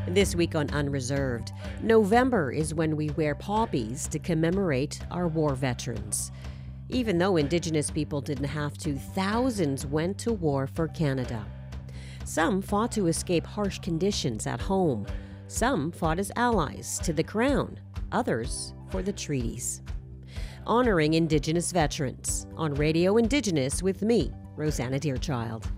This week on Unreserved, November is when we wear poppies to commemorate our war veterans. Even though Indigenous people didn't have to, thousands went to war for Canada. Some fought to escape harsh conditions at home. Some fought as allies to the Crown, others for the treaties. Honoring Indigenous veterans on Radio Indigenous with me, Rosanna Deerchild.